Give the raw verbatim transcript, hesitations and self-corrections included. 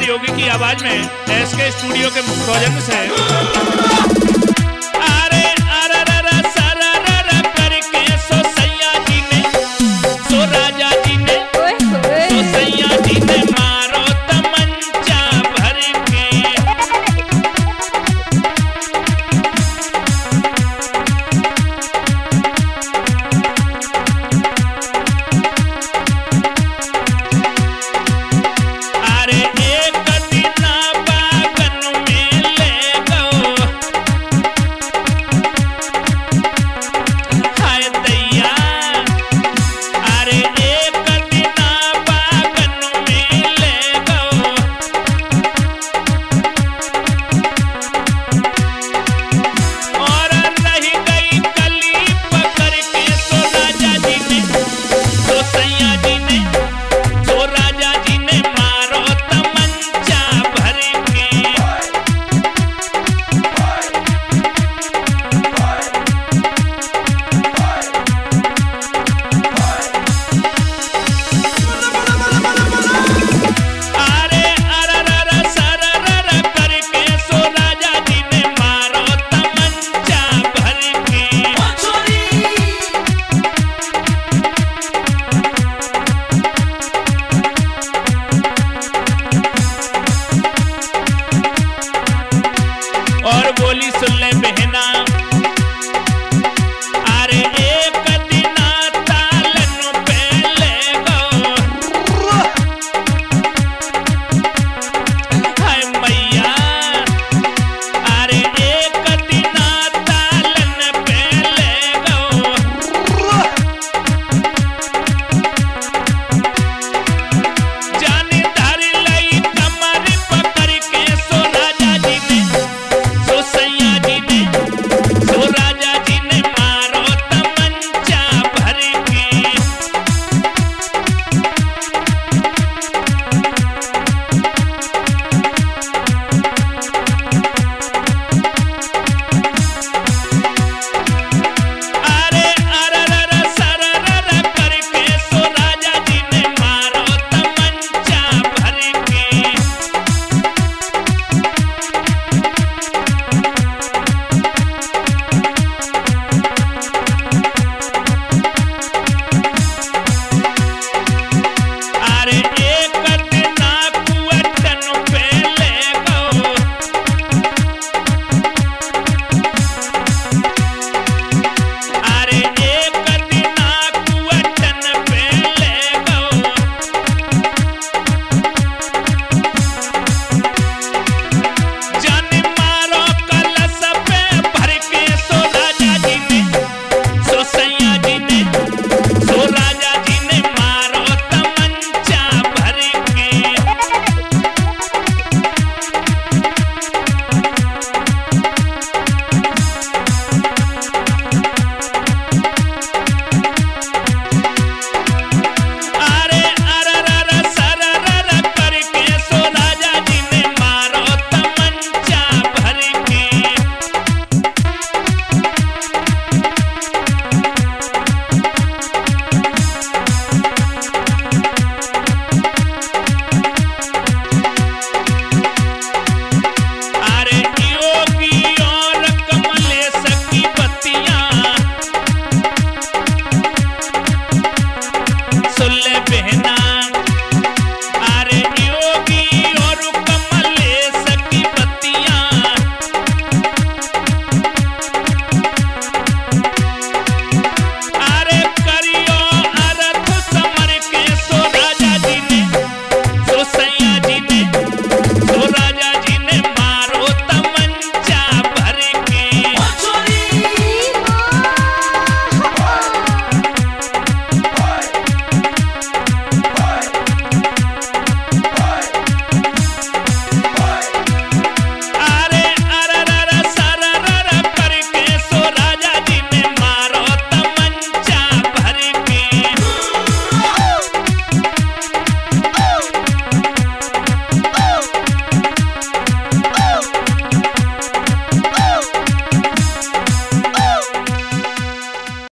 योगी की आवाज में एस के स्टूडियो के सौजन्य से अरे अरे अरे सारा रा करके सो सैया जी ने सो राजा जी ने सो सैया जी ने मारो तमंचा भर के सुन ले बहना अरे एक दिना तालन पे ले गो हाय मैया अरे एक दिना तालन पे ले गो जानी धर लई कमर पकड़ के सो राजा जी ने सो सैया सो राजा जी ने मारो तमंचा भर के अरे अरे अरे सरा रा करके सो राजा जी ने मारो तमंचा भर के सुन ले बहना